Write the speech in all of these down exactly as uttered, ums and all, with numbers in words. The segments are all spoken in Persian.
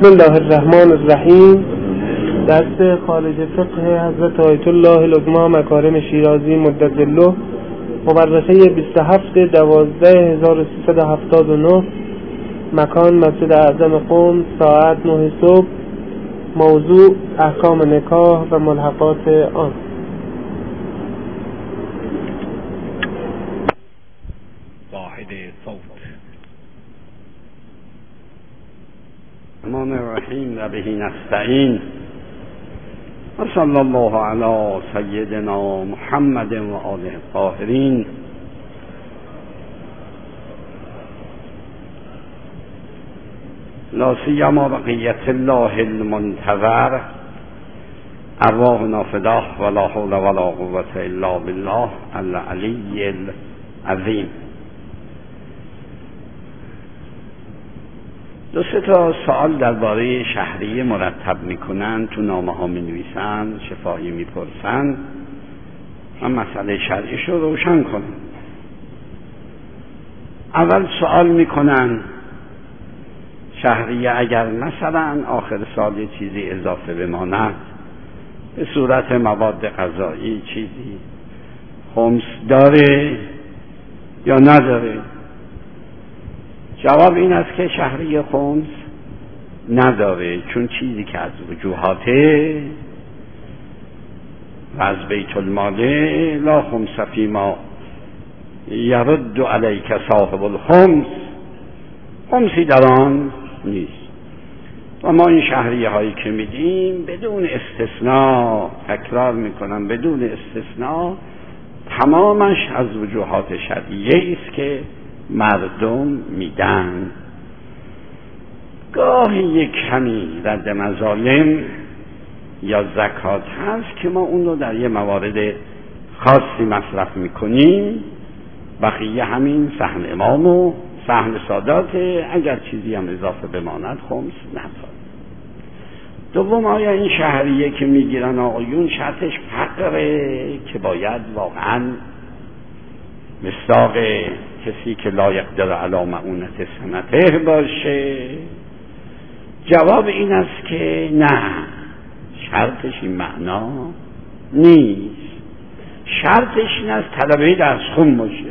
بسم الله الرحمن الرحیم. درس خارج فقه حضرت آیت الله العظما مکارم شیرازی مددالله، مورخه بیست و هفت دوازده هزار و سیصد و هفتاد و نه، مکان مسجد اعظم قم، ساعت نه صبح. موضوع احکام نکاح و ملحقات آن. واحد صوت. الرحمن الرحیم و به نستعین و صلی الله علی سیدنا محمد و آله الطاهرین. لا سیما بقیت الله المنتظر، ارواحنا فداه ولا حول ولا قوة الا بالله العلی العظیم. دو سه تا سوال درباره شهریه مرتب میکنن، تو نامه ها مینویسن، شفاهی میپرسن. من مسئله شرعیش رو روشن کنم. اول سوال میکنن شهریه اگر مثلا آخر سال یه چیزی اضافه بماند به صورت مواد غذایی، چیزی خمس داره یا نداره؟ جواب این است که شهریه خمس نداره، چون چیزی که از وجوهاته و از بیت الماله لا خمس فیما یرد علیک صاحب الخمس، خمسی در آن نیست. و ما این شهریه هایی که میدیم بدون استثناء، تکرار میکنم بدون استثناء، تمامش از وجوهات شرعیه است که مردم میدن. گاهی یک کمی رد مظالم یا زکات هست که ما اون رو در یه موارد خاصی مصرف میکنیم، بقیه همین سهم امام و سهم ساداته، اگر چیزی هم اضافه بماند خمس نداره. دوم، آیا این شهریه که میگیرن آقایون شرطش فقره که باید واقعا مصداق کسی که لا یقدر علی معونت سنته باشه؟ جواب این است که نه، شرطش این معنا نیست. شرطش این است طلبه درس خون باشه.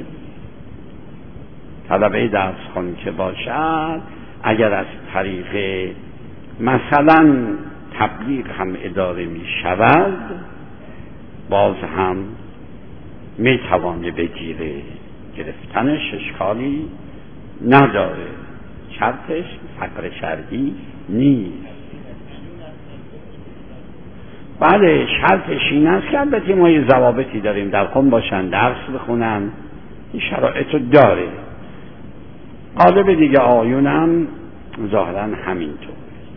طلبه درس خون که باشد، اگر از طریق مثلا تبلیغ هم اداره می شود، باز هم می توانه بگیره، گرفتنش اشکالی نداره. شرطش فقر شرعی نیست. بله، شرطش این است که البته ما یه ضوابطی داریم، در قم باشن، درس بخونن، این شرایطو داره. قالب دیگه آیونم ظاهرا همینطور.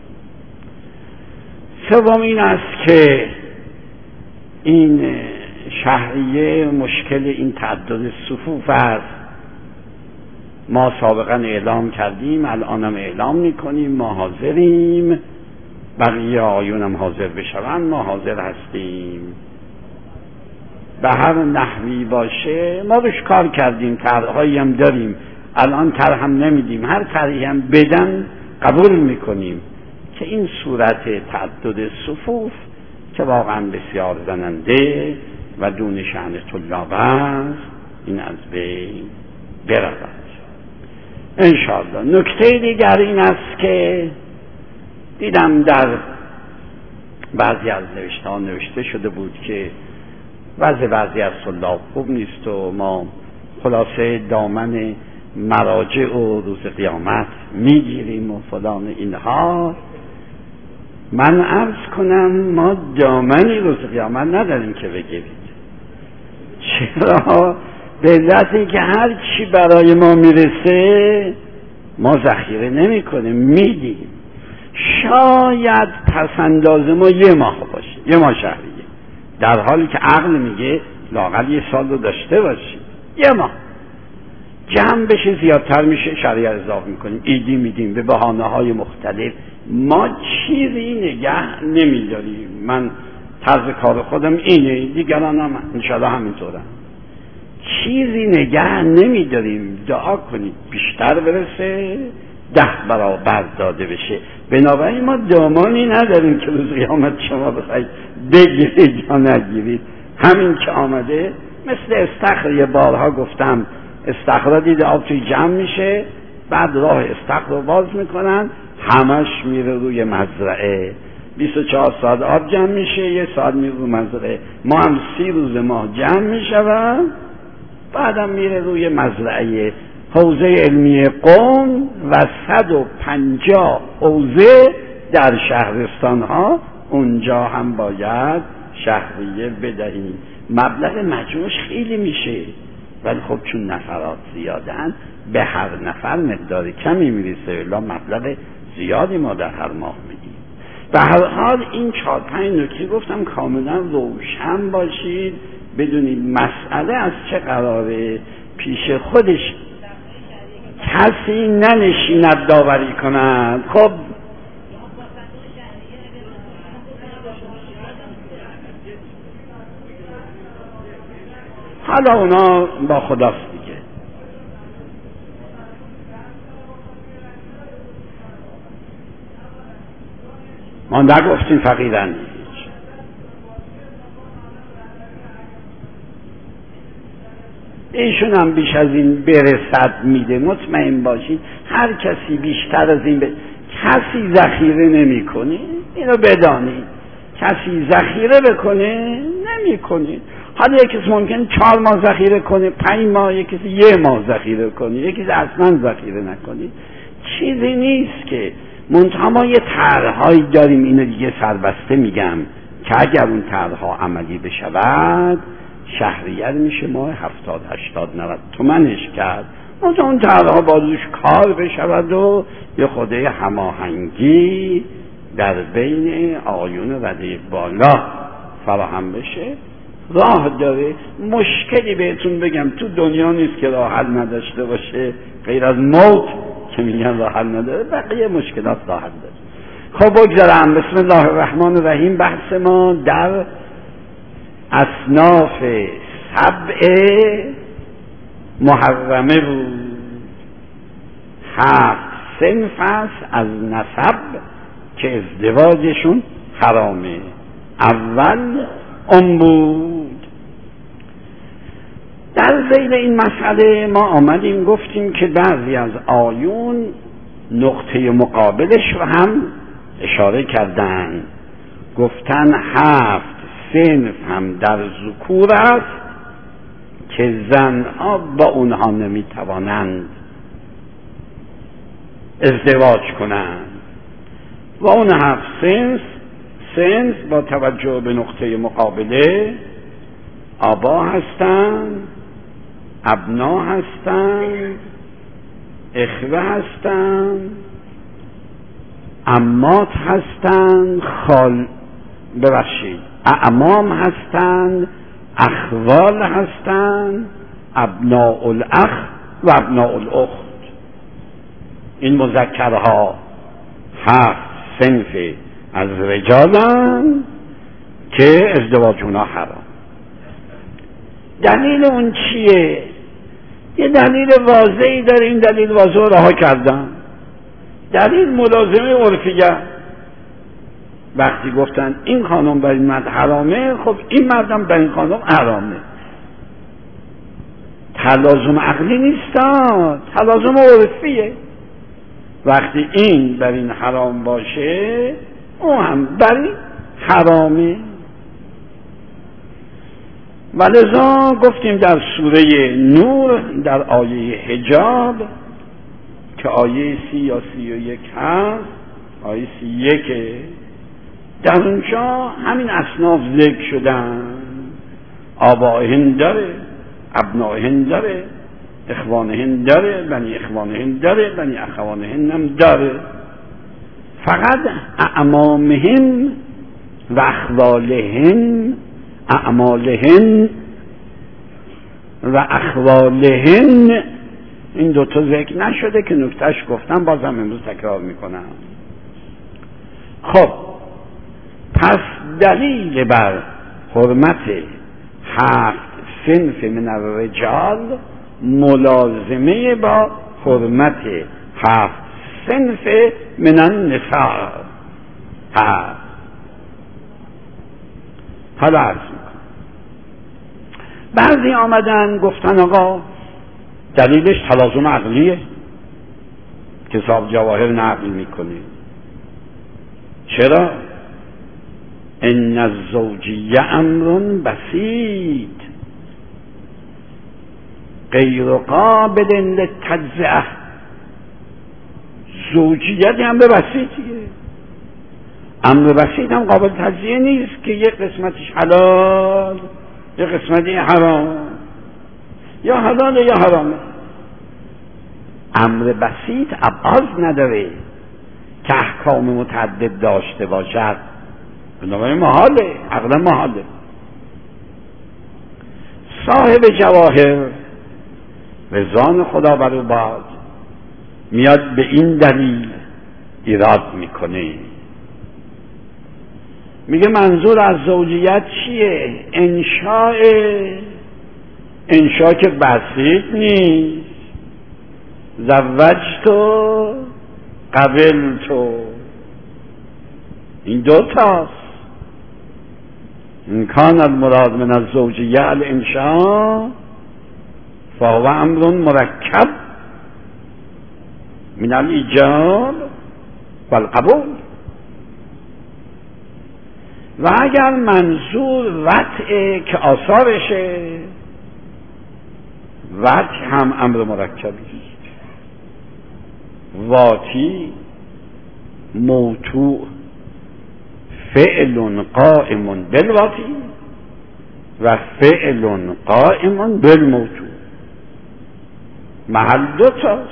سوم این است که این شهریه مشکل این تعدد صفوف است. ما سابقا اعلام کردیم، الانم اعلام میکنیم، ما حاضریم، بقیه آیونم حاضر بشون، ما حاضر هستیم. به هر نحوی باشه ما روش کار کردیم، طرحهایی هم داریم، الان طرح هم نمیدیم، هر طرحی هم بدن قبول میکنیم که این صورت تعدد صفوف که واقعا بسیار زننده و دون شأن طلاب است، این از بین برود انشاءالله. نکته دیگر این است که دیدم در بعضی از نوشته ها نوشته شده بود که وضع بعضی از طلاب خوب نیست و ما خلاصه دامن مراجع و روز قیامت میگیریم و فلان اینها. من عرض کنم ما دامنی روز قیامت نداریم که بگیرید. چرا؟ به علتی که هر چی برای ما میرسه ما ذخیره نمی کنیم، میدیم. شاید پسنداز ما یه ماه باشه، یه ماه شهریه، در حالی که عقل میگه لااقل یه سال رو داشته باشید. یه ماه جمع بشه زیادتر میشه، شهریه اضافه میکنیم، ایدی میدیم به بهانه های مختلف. ما چیزی نگه نمیداریم. من طرز کار خودم اینه، دیگران هم انشاءالله همینطورن. چیزی نگه نمیداریم. دعا کنید بیشتر برسه، ده برابر داده بشه. بنابراین ما دامانی نداریم که روز قیامت شما بخواید بگیرید یا نگیرید. همین که آمده مثل استخر، یه بارها گفتم استخر دید آب توی جمع میشه، بعد راه استخر رو باز میکنن، همش میره روی مزرعه. بیست و چهار ساعت آب جمع میشه، یه ساعت میره روی مزرعه. ما هم سی روز ماه جمع میشود، بعدم میره روی مزرعه. حوزه علمی قم و صد و پنجاه حوزه در شهرستان ها، اونجا هم باید شهریه بدهیم. مبلغ مجموعش خیلی میشه، ولی خب چون نفرات زیادن به هر نفر مقدار کمی میرسه، الا مبلغ زیادی ما در هر ماه میدیم. به هر حال این چهار پنج نکته گفتم کاملا روشن باشید، بدونید مسئله از چه قراره. پیش خودش کسی ننشیند داوری کند. خب حالا اونا با خداست دیگه. ما نگفتیم فقیرن، ایشون هم بیش از این برسد میده. مطمئن باشید هر کسی بیشتر از این ب... کسی ذخیره نمی کنه، اینو بدانید. کسی ذخیره بکنه نمی کنه. حالا یکی ممکن چهار ماه ذخیره کنه، پنج ماه، یکی یه ماه ذخیره کنه، یکی اصلا ذخیره نکنه، چیزی نیست که. منتها ما یه طرح‌هایی داریم، اینو دیگه سربسته میگم که اگر اون طرح‌ها عملی بشود شهریه میشه ماه هفتاد هشتاد نود تومنش کرد. منتها اون طرح‌ها بازوش کار بشود و یه خوده هماهنگی در بین آقایون رده بالا فراهم بشه. راه داره. مشکلی بهتون بگم تو دنیا نیست که راه حل نداشته باشه، غیر از موت که میگن راه حل نداره، بقیه مشکلات راه حل داره. خب بگذارم. بسم الله الرحمن الرحیم. بحث ما در اصناف سبع محرمه بود. هفت صنف است از نسب که ازدواجشون حرامه. اول ام بود. در ذیل این مسئله ما آمدیم گفتیم که بعضی از آیون نقطه مقابلش رو هم اشاره کردن، گفتن هفت صنف هم در ذکور است که زنها با اونها نمیتوانند ازدواج کنند و اون هفت صنف صنف با توجه به نقطه مقابله آبا هستند، ابنا هستند، اخوه هستند، عمات هستند، خال ببخشید اعمام هستند، اخوال هستند، ابناء الاخ و ابناء الاخت. این مذکرها هفت صنف از رجالن که ازدواج اونا حرام. دلیل اون چیه؟ یه دلیل واضحی داره. این دلیل واضح رها کردن. دلیل ملازمه عرفیه. وقتی گفتن این خانم بر این مرد حرامه، خب این مردم بر این خانم حرامه. تلازم عقلی نیست، تلازم عرفیه. وقتی این بر این حرام باشه او هم بر این حرامه. ولذا گفتیم در سوره نور در آیه حجاب که آیه سی یا سی و یک هست، آیه سی یکه، در اونجا همین اصناف ذکر شدن. آبائهن داره، ابنائهن داره، اخوانهن داره، بنی اخوانهن داره، بنی اخوانهن هم داره. فقط اعمامهن و اخوالهن، اعمالهن و اخوالهن، این دوتا ذکر نشده که نکتهش گفتم، بازم امروز تکرار میکنم. خب پس دلیل بر حرمت هفت صنف من الرجال ملازمه با حرمت هفت صنف من النساء هست. حالا عرض میکنم بعضی آمدن گفتن آقا دلیلش تلازم عقلیه که صاحب جواهر نقل میکنه. چرا؟ ان الزوجیه امر بسیط غیر قابل للتجزئه. زوجیت امر بسیطیه، امر بسیط هم قابل تجزیه نیست که یک قسمتش حلال یک قسمتی حرام، یا حلال یا حرامه. امر بسیط ابعاد نداره که احکام متعدد داشته باشد، بنابراین محاله، عقلا محاله. صاحب جواهر رضوان خدا بر او باد میاد به این دلیل ایراد میکنه، میگه منظور از زوجیت چیه؟ انشاء انشاء که بسیط نیست. زوجتو قبلتو، این دو تاست. این کان المراد من الزوجیه الانشاء فهو امر مرکب من الایجاب والقبول. و اگر منظور وطعه که آثارشه، وطع هم امر مرکبی است. واتی موتوع فعل قائم بالواتی و فعل قائم بالموتوع. محل دو تاست،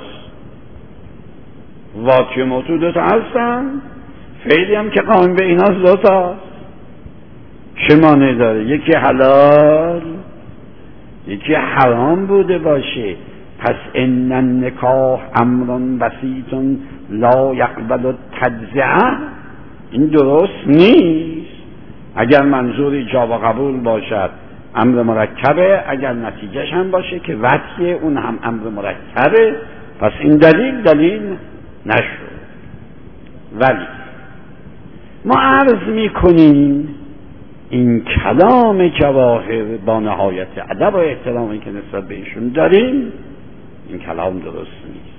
واتی و موتوع دو تا هستن، فعلی هم که قائم به ایناست دو تاست. چه مانع داره یکی حلال یکی حرام بوده باشه؟ پس ان النکاح امر بسیط لا یقبل التجزئه، این درست نیست. اگر منظور ایجاب و قبول باشد امر مرکبه، اگر نتیجهش هم باشه که وطی اون هم امر مرکبه، پس این دلیل دلیل نشد. ولی ما عرض میکنیم این کلام جواهر با نهایت ادب و احترامی که نسبت به ایشون داریم، این کلام درست نیست.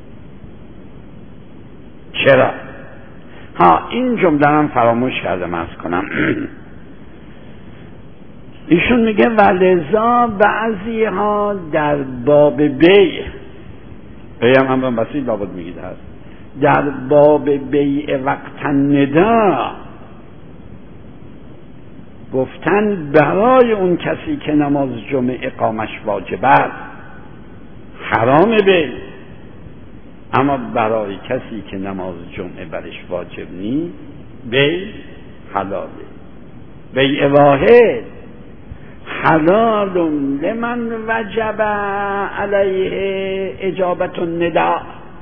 چرا؟ ها این جمله هم فراموش کردم عرض کنم. ایشون میگه ولذا بعضی ها در باب بیع، بیع هم هم بسیط لابد میگید هست، در باب بیع وقت ندا گفتن برای اون کسی که نماز جمعه اقامش واجب است حرام بیع، اما برای کسی که نماز جمعه برش واجب نیست بیع حلاله. بیع واحد حلال لمن وجب علیه اجابت النداء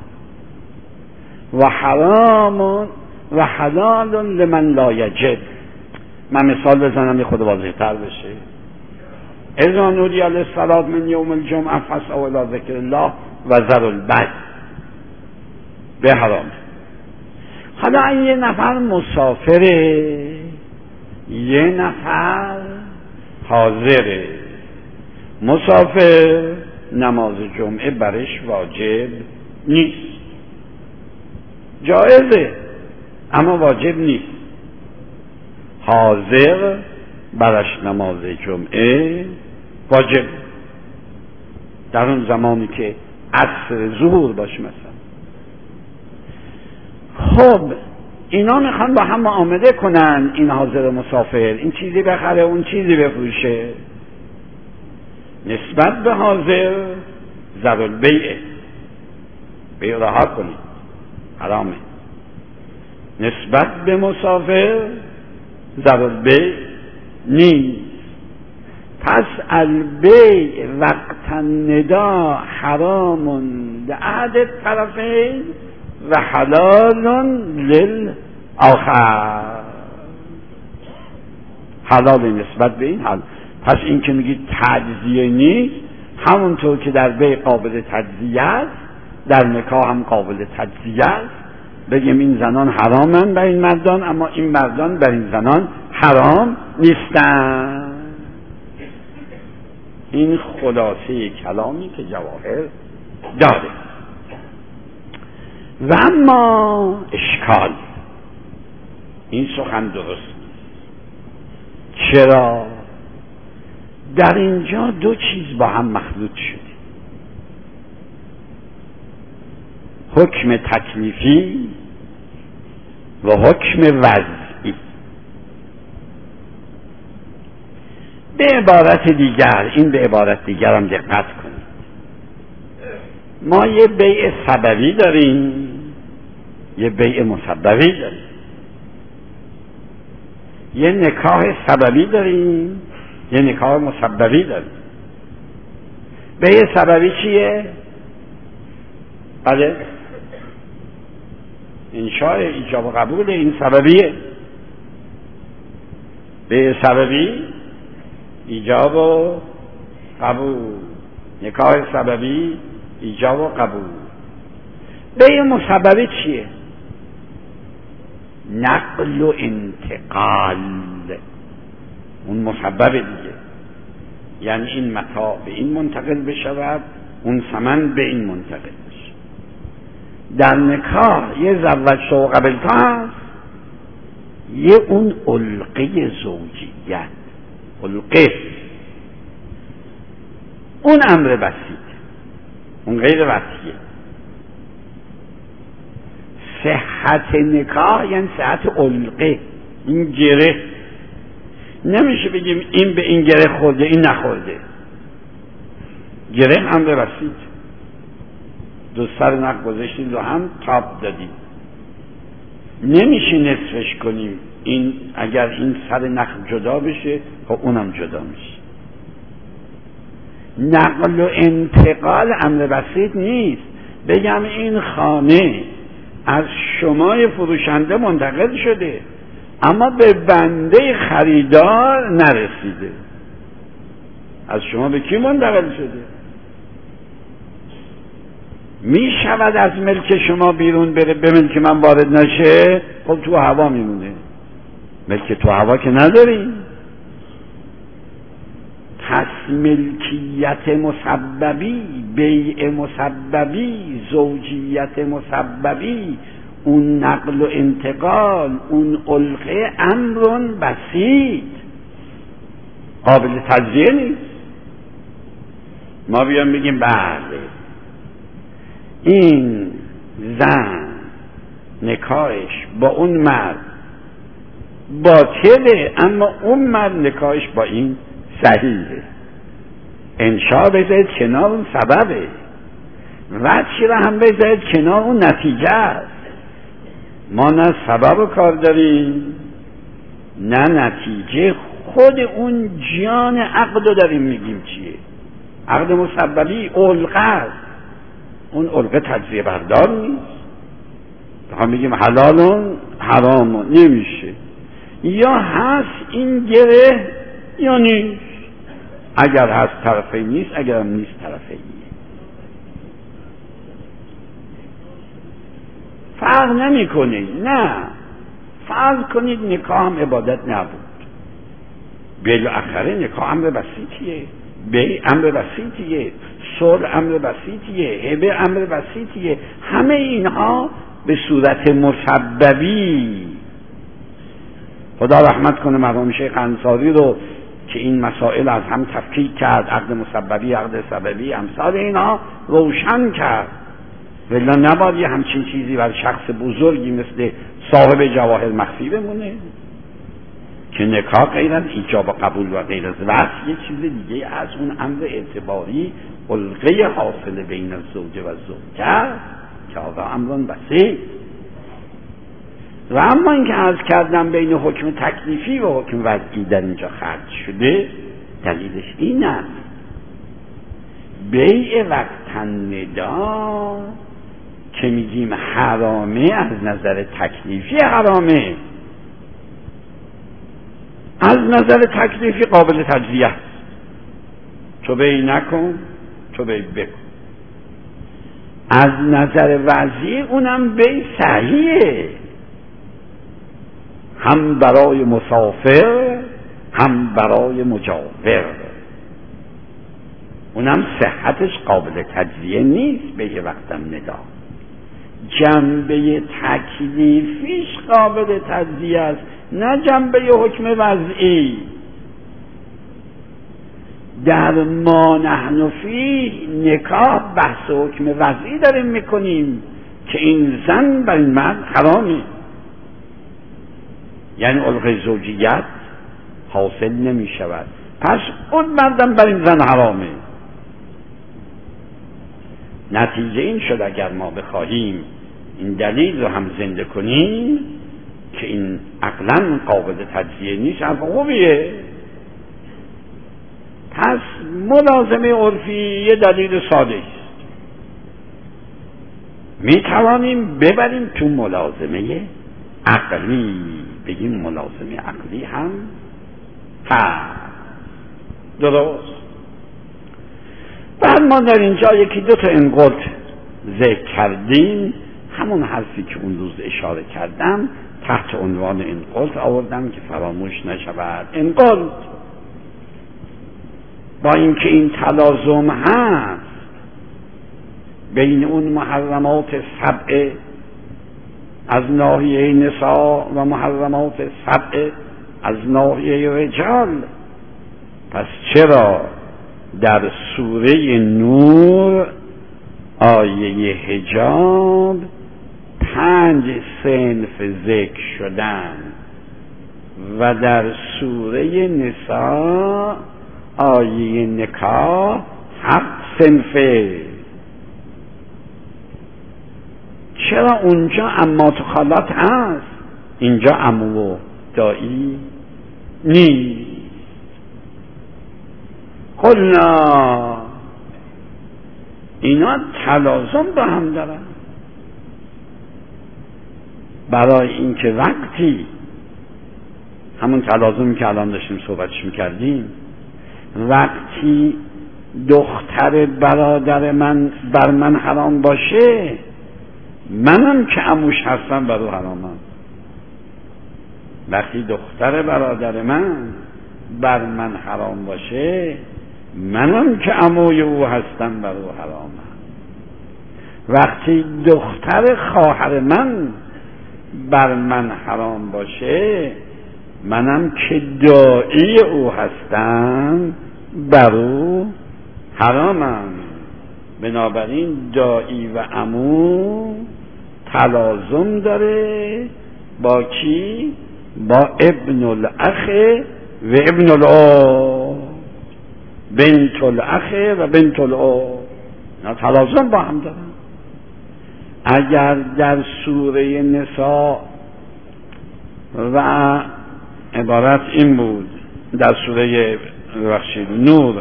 و حرام و حلال لمن لا یجب. من مثال بزنم یه خود واضح تر بشه. اذا نودی للصلاة من یوم الجمعه فاسعوا الی ذکر الله و ذروا البیع، به حرام. حالا یه نفر مسافره، یه نفر حاضره. مسافر نماز جمعه برش واجب نیست، جایزه اما واجب نیست. حاضر برش نماز جمعه واجب در اون زمانی که عصر ظهر باشه مثلا. خب اینا میخوان با هم معامله کنن، این حاضر مسافر این چیزی بخره اون چیزی بفروشه. نسبت به حاضر ذرال بیعه، بیع رها کنید حرامه. نسبت به مسافر ذرال بیع نیست. پس البیع وقت الندا حرام لأحد الطرفین و حلال للآخر. حلال نسبت به این حال. پس این که میگید تجزیه نیست، همونطور که در بیع قابل تجزیه است در نکاح هم قابل تجزیه است، بگیم این زنان حرامن بر این مردان اما این مردان بر این زنان حرام نیستن. این خلاصه کلامی که جواهر داره. و اما اشکال، این سخن درست نیست. چرا؟ در اینجا دو چیز با هم مخلوط شده، حکم تکلیفی و حکم وضعی. به عبارت دیگر، این به عبارت دیگر هم دقت کنید، ما یه بیع سببی داریم، یه بیع مسببی داریم. یه نکاح سببی داریم، یه نکاح مسببی داریم. بیع سببی چیه؟ بله، انشاء ایجاب و قبول، این سببیه. بیع سببی ایجاب و قبول، نکاح سببی ایجاب و قبول. بیع مسببی چیه؟ نقل و انتقال، اون مسبب دیگه، یعنی این متاع به این منتقل بشود، اون ثمن به این منتقل بشه. در نکاح یه زوج و قبلتا هست، یه اون علقه زوجیت، علقه، اون امر بسیط، اون غیر وسیعه. صحت نکاح یعنی صحت علقه، این گره. نمیشه بگیم این به این گره خورده این نخورده. گره امر بسیط، دو سر نق گذاشتید و هم تاب دادید، نمیشه نصفش کنیم. این اگر این سر نخ جدا بشه خب اونم جدا میشه. نقل و انتقال امر بسیط نیست. بگم این خانه از شما فروشنده منتقل شده اما به بنده خریدار نرسیده. از شما به کی منتقل شده؟ می شود از ملک شما بیرون بره به ملک من وارد نشه؟ خب تو هوا میمونه. ملک تو هوا که نداری. پس ملکیت مسببی، بیع مسببی، زوجیت مسببی، اون نقل و انتقال، اون علقه امرون بسیط، قابل تجزیه نیست. ما بیان بگیم بله این زن نکاحش با اون مرد باطله اما اون مرد نکاحش با این صحیحه، انشاء بذارید کنار اون سببه، وجه را هم بذارید کنار اون نتیجه است. ما نه سبب کار داریم نه نتیجه، خود اون جان عقد رو داریم میگیم چیه. عقد مسببی علقه است، اون علقه تجزیه بردار نیست. بخوام میگیم حلالون حرامون نمیشه، یا هست این گره یا نیست. اگر هست طرفی نیست، اگر هم نیست طرفی. فرق نمی کنید. نه، فرض کنید نکاح هم عبادت نبود، بالاخره نکاح امر بسیطیه، بیع امر بسیطیه، صلح امر بسیطیه، هبه امر بسیطیه. همه اینها به صورت مسببی. خدا رحمت کنه مرحوم شیخ انصاری رو که این مسائل از هم تفکیک کرد، عقد مسببی، عقد سببی، امثال اینها روشن کرد. ولی نباید یه همچین چیزی بر شخص بزرگی مثل صاحب جواهر مخفی بمونه که نکاح غیر از ایجاب و قبول و غیر از وصل یه چیز دیگه از اون امر اعتباری علقه حاصل بین الزوج و زوجه که آقا امرون بسیط. و اما اینکه عرض کردم بین حکم تکلیفی و حکم وضعی در اینجا خرج شده، دلیلش این است بیع وقت ندا که میگیم حرامه، از نظر تکلیفی حرامه، از نظر تکلیفی قابل تجزیه است. تو بیع نکن، تو بیع بکن. از نظر وضعی اونم بی صحیحه، هم برای مسافر هم برای مجاور، اونم صحتش قابل تجزیه نیست به یه وقتم ندا. جنبه تکلیفیش قابل تجزیه است، نه جنبه حکم وضعی. در ما نحن فیه نکاح بحث حکم وضعی داریم میکنیم که این زن بر این مرد حرامه، یعنی الغای زوجیت حاصل نمی شود، پس اون مردم بر این زن حرامه. نتیجه این شد اگر ما بخواهیم این دلیل رو هم زنده کنیم که این عقلاً قابل تجزیه نیست، حرف خوبیه. پس ملازمه عرفی یه دلیل ساده است، می توانیم ببریم تو ملازمه عقلی، بگیم ملازمه عقلی هم هست. درست؟ بعد ما در اینجا یکی دو تا انقاط ذکر کردیم، همون حرفی که اون روز اشاره کردم تحت عنوان انقاط آوردم که فراموش نشود. انقاط با اینکه این تلازم هست بین اون محرمات سبع از ناحیه نساء و محرمات سبع از ناحیه رجال، پس چرا در سوره نور آیه حجاب پنج صنف ذکر شدن و در سوره نساء آیه نکاح هفت صنفه؟ چرا اونجا عمات و خالات هست، اینجا عمو و دایی نیست؟ قلنا اینا تلازم با هم دارن، برای اینکه وقتی همون تلازمی که الان داشتیم صحبتش میکردیم، وقتی دختر برادر من بر من حرام باشه، منم که عموش هستم بر او حرامم. وقتی دختر برادر من بر من حرام باشه، منم که عموی او هستم بر او حرامم. وقتی دختر خواهر من بر من حرام باشه، منم که دایی او هستم بر او حرامم. بنابراین دایی و عمو تلازم داره با کی؟ با ابن الاخ و ابن الاخت، بنت الاخ و بنت الاخت، تلازم با هم دارن. اگر در سوره نساء و عبارت این بود، در سوره بخشید نور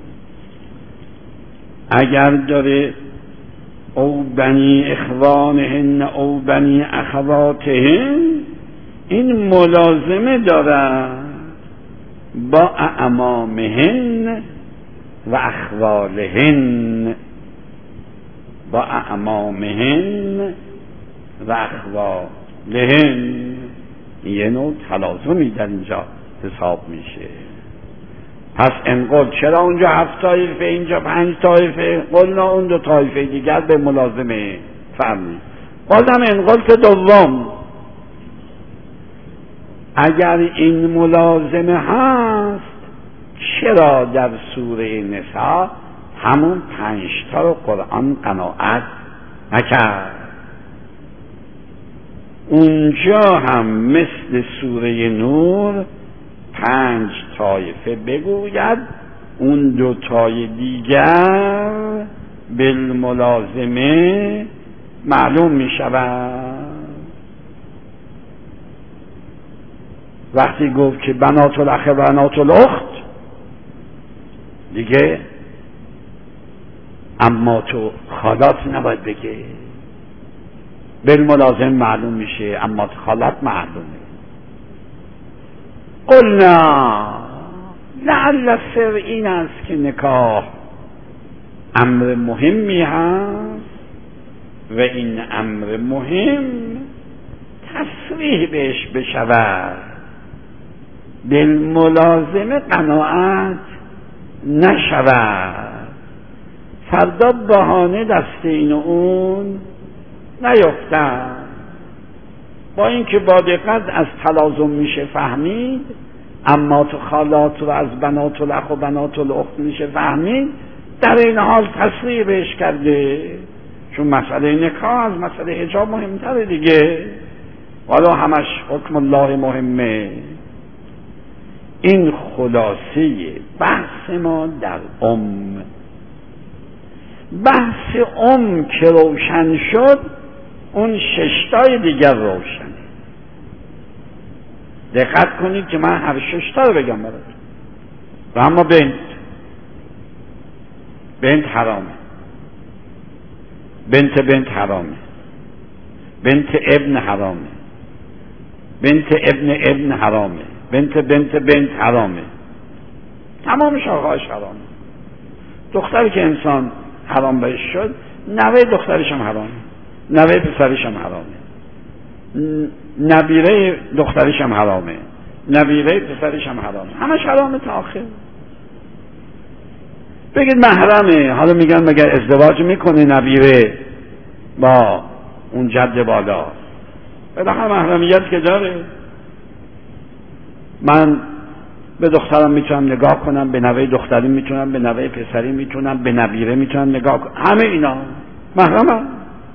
اگر داره او بنی اخوانهن او بنی اخواتهن، این ملازمه داره با اعمامهن و اخوالهن، با اعمامهن و اخوالهن، یه نوع تلازمی در اینجا حساب میشه. پس انقل چرا اونجا هفت طایفه اینجا پنج طایفه؟ قلنا اون دو طایفه دیگر به ملازمه فرمی. بازم انقل که دوم، اگر این ملازمه هست، چرا در سوره نساء همون پنج تا رو قرآن قناعت نکرد؟ اونجا هم مثل سوره نور پنج طایفه بگوید، اون دو تای دیگر بالملازمه معلوم می شود. وقتی گفت که بنات الاخ و بنات الاخت، دیگه اما تو خالات نباید بگه، بالملازم معلوم میشه، اما تو خالات معلومه. قلنا لعل سر این است که نکاح امر مهمی هست و این امر مهم تصریح بهش بشود، بالملازمه قناعت نشود، فردا بهانه دست این و اون نیفتن. با اینکه با دقت از تلازم میشه فهمید، اما تو خالات و از بنات الاخ و بنات الاخت میشه فهمید، در این حال تصریح بهش کرده، چون مسئله نکاح از مسئله حجاب مهمتره دیگه، والا همش حکم الله مهمه. این خلاصه بحث ما در ام. بحث ام که روشن شد، اون ششتای دیگر روشنه. دقت کنید که من هر ششتا رو بگم براتون. و اما بنت بنت حرامه، بنت بنت حرامه، بنت ابن حرامه، بنت ابن ابن حرامه، بنت بنت بنت حرامه، تمام شاخه‌هاش حرامه. دختری که انسان حرام بهش شد، نوه دخترش هم حرامه، نوه پسرش هم حرامه، نبیره دخترش هم حرامه، نبیره پسرش هم حرامه، همش حرامه تا آخر. بگید محرمه، حالا میگن مگر ازدواج میکنه نبیره با اون جد بالا؟ بالاخره محرمیت که داره. من به دخترم میتونم نگاه کنم، به نوه دختری میتونم، به نوه پسری میتونم، به نبیره میتونم نگاه کنم، همه اینا محرمه.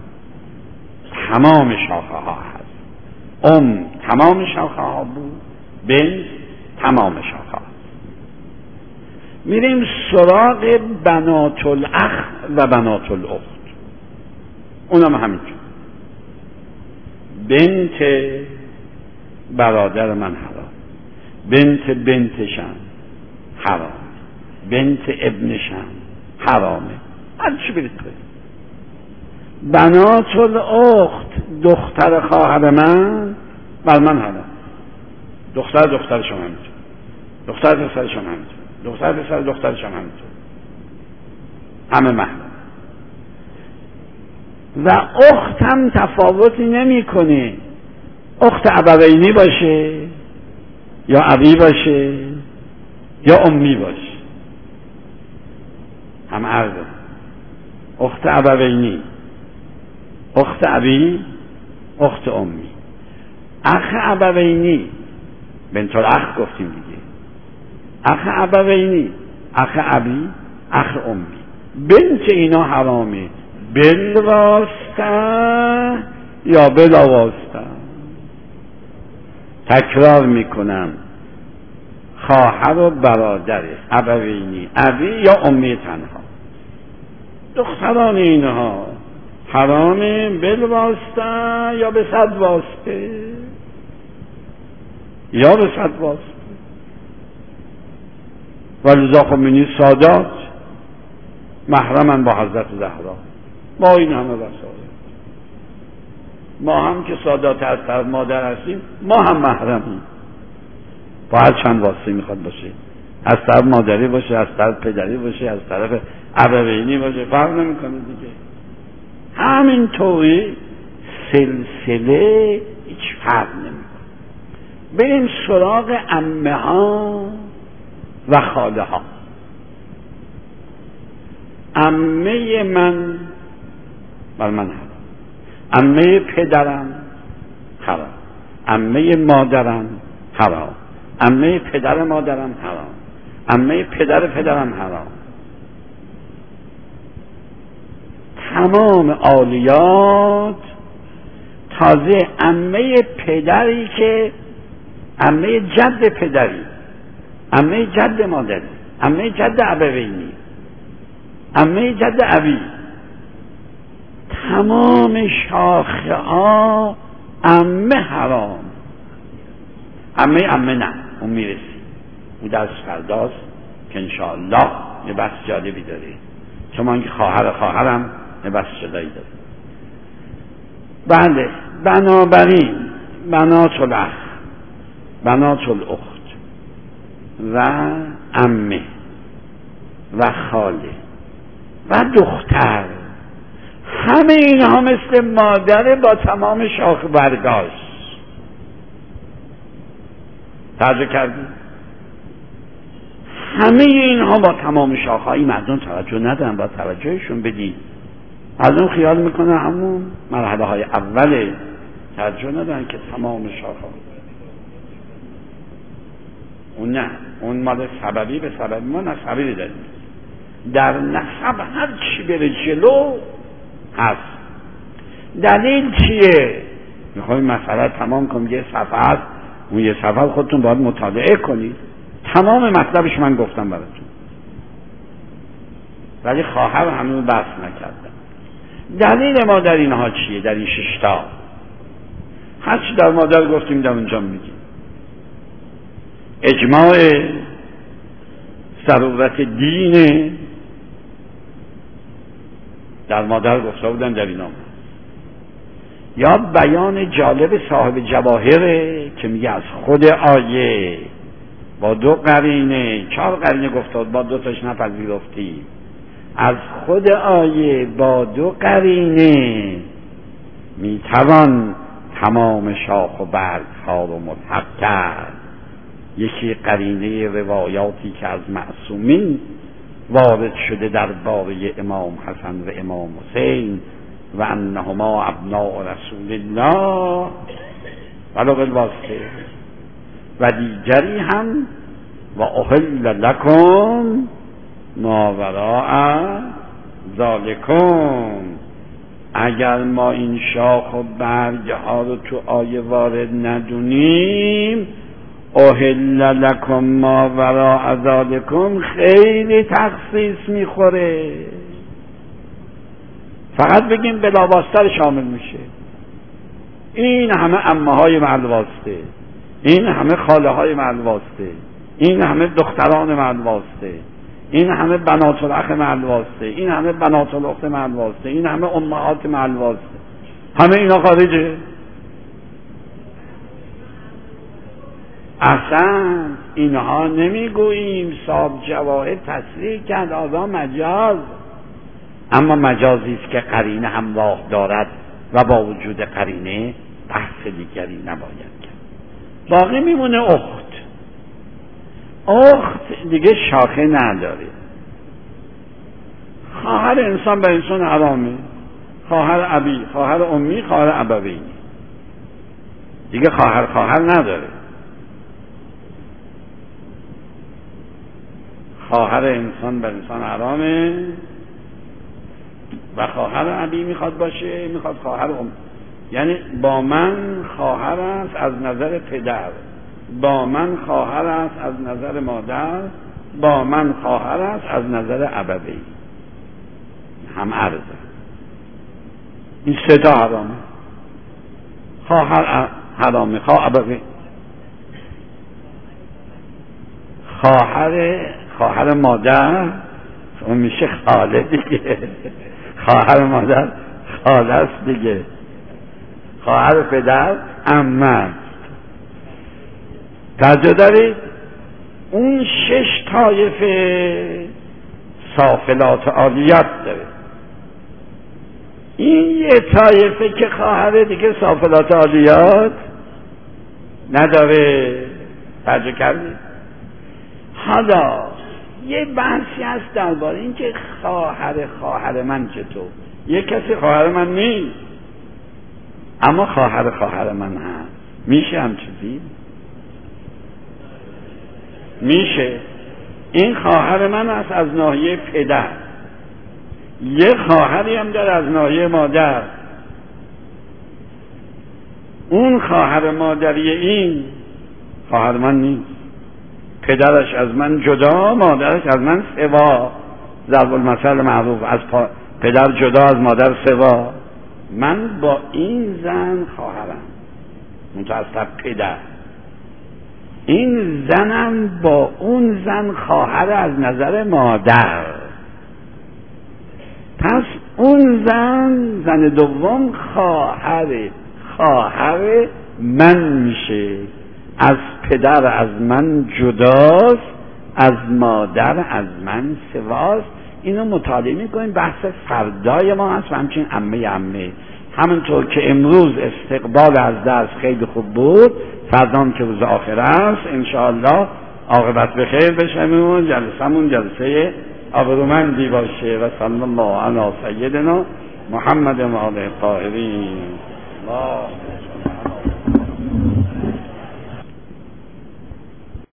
تمام شاخه ها هست. ام تمام شاخه ها بود، بنت تمام شاخه ها. میریم سراغ بنات الاخ و بنات الاخت، اونم همینجور. بنت برادر من حرام، بنت بنتشم حرام، بنت ابنشم حرامه، هر چی برید کنید. بنات الاخت دختر خواهر من بر من حرام، دختر دخترشم همینطور، دختر پسرشم همینطور، دختر پسر دخترشم همینطور، همه محرم. و اخت هم تفاوتی نمی کنه، اخت ابوینی باشه یا ابی باشه یا امی باشه، هم عرض اخت ابوینی، اخت ابی، اخت امی. اخ ابوینی بنت الاخ گفتیم دیگه، اخ ابوینی، اخ ابی، اخ امی. بنت اینا حرامه، بالواسطه یا بلا واسطه. تکرار میکنم، خواهر و برادر ابوینی، ابی یا امی تنها، دختران اینها حرامه بالواسطه یا به صد واسطه، یا به صد واسطه. ولذا خمینی سادات محرمن با حضرت زهرا، ما این همه وسائل، ما هم که سادات از طرف مادر هستیم، ما هم محرمیم، با هر چند واسطه میخواد باشه، از طرف مادری باشه، از طرف پدری باشه، از طرف ابوینی باشه، فرق نمیکنه دیگه. همین طوری سلسله هیچ فرق نمیکنه. بریم سراغ عمه ها و خاله ها. عمه من بر من حرام، عمه پدرم حرام، عمه مادرم حرام، عمه پدر مادرم حرام، عمه پدر پدرم حرام. تمام عالیات، تازه عمه پدری که عمه جد پدری، عمه جد مادری، عمه جد ابوینی، عمه جد ابی، تمام شاخه ها عمه حرام. عمه عمه نه، اون میرسی، اون درس فرداست که انشاءالله یه بحث جالبی داره، چون که خواهر خواهرم یه بحث جدایی داره. بله، بنابراین بنات الاخ، بنات الاخت و عمه و خاله و دختر همه اینها مثل مادر با تمام شاخ برگاش. توجه کردی؟ همه اینها با تمام شاخه‌های مردم توجه ندارن، با توجهشون بدید. مردم خیال میکنه همون مرحله های اوله، توجه ندارن که تمام شاخه. اون نه، اون مال سببی به سببی، ما نسبی داریم. در نسب هر چی بره جلو هست. دلیل چیه؟ میخوایم مسئله تمام کنم، یه صفحه هست، اون یه صفحه خودتون باید مطالعه کنید. تمام مطلبش من گفتم براتون، ولی خواهر هنوز بحث نکردم. دلیل ما در اینها چیه؟ در این ششتا هرچی در مادر گفتیم در اونجا میگیم. اجماع، ضرورت دین، در مادر گفته بودن در اینا، یا بیان جالب صاحب جواهره که میگه از خود آیه با دو قرینه، چهار قرینه گفته بود، با دو تاش نپذیرفتی، از خود آیه با دو قرینه میتوان تمام شاخ و برگ ها رو ملحق کرد. یکی قرینه روایاتی که از معصومین وارد شده در باره امام حسن و امام حسین و انهما ابناء رسول الله ولو بالواسطه، و دیگری هم و احل لکم ما وراء ذالکم. اگر ما این شاخ و برگ ها رو تو آیه وارد ندونیم، احل لکم ما وراء ذالکم خیلی تخصیص میخوره. فقط بگیم بلاواسطه شامل میشه. این همه عمه های محل واسطه، این همه خاله های محل واسطه، این همه دختران محل واسطه، این همه بنات الاخ محل واسطه، این همه بنات الاخت محل واسطه، این همه امهات محل واسطه، همه اینا خارجه. اصلا اینها نمیگوییم. صاحب جواهر تصریح کرد آزا مجاز، اما مجازی است که قرینه همراه دارد و با وجود قرینه بحث دیگری نباید کرد. باقی میمونه اخت. اخت دیگه شاخه نداره. خواهر انسان به انسان حرامه، خواهر ابی، خواهر امی، خواهر ابوی، دیگه خواهر خواهر نداره. خواهر انسان به انسان حرامه و خواهر ابی میخواد باشه، میخواد خواهر ام، یعنی با من خواهر است از نظر پدر، با من خواهر است از نظر مادر، با من خواهر است از نظر ابوی، هم عرضه. این سه تا حرامه. خواهر حرامه، خواه ابوی. خواهر خواهر مادر اون میشه خاله دیگه. خواهر مادر خاله است دیگه. خواهر پدر عمه. توجه دارید؟ اون شش طایفه سافلات عالیت داره. این یه طایفه که خواهر دیگه سافلات عالیات نداره. توجه کردید؟ حالا یه بحثی هست درباره این که خواهر خواهر من چطور؟ یه کسی خواهر من نیست اما خواهر خواهر من هست. میشه هم چیزی؟ میشه. این خواهر من است از ناحیه پدر، یه خواهری هم داره از ناحیه مادر. اون خواهر مادری این خواهر من نیست، پدرش از من جدا، مادرش از من سوا. ضرب المثل معروف، از پدر جدا از مادر سوا. من با این زن خواهرم متاسف پدر، این زنم با اون زن خواهر از نظر مادر. پس اون زن زن دوم خواهر خواهر من میشه، از پدر از من جداست، از مادر از من سواست. اینو مطالعه میکنیم. بحث فردای ما هست و همچنین عمه عمه. همونطور که امروز استقبال از درس خیلی خوب بود، فردا که روز آخر است انشاءالله عاقبت به خیر بشویم و جلسمون جلسه آبرومندی باشه. و صلی الله علی سیدنا محمد و آله الطاهرین.